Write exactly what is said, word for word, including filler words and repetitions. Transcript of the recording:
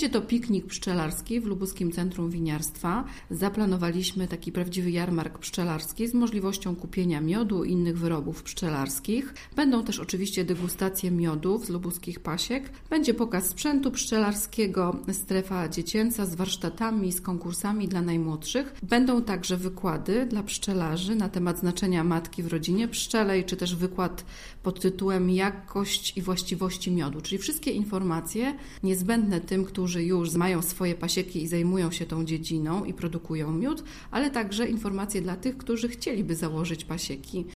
Będzie to piknik pszczelarski w Lubuskim Centrum Winiarstwa. Zaplanowaliśmy taki prawdziwy jarmark pszczelarski z możliwością kupienia miodu i innych wyrobów pszczelarskich. Będą też oczywiście degustacje miodów z lubuskich pasiek. Będzie pokaz sprzętu pszczelarskiego, strefa dziecięca z warsztatami, z konkursami dla najmłodszych. Będą także wykłady dla pszczelarzy na temat znaczenia matki w rodzinie pszczelej, czy też wykład pod tytułem Jakość i właściwości miodu, czyli wszystkie informacje niezbędne tym, którzy już mają swoje pasieki i zajmują się tą dziedziną i produkują miód, ale także informacje dla tych, którzy chcieliby założyć pasieki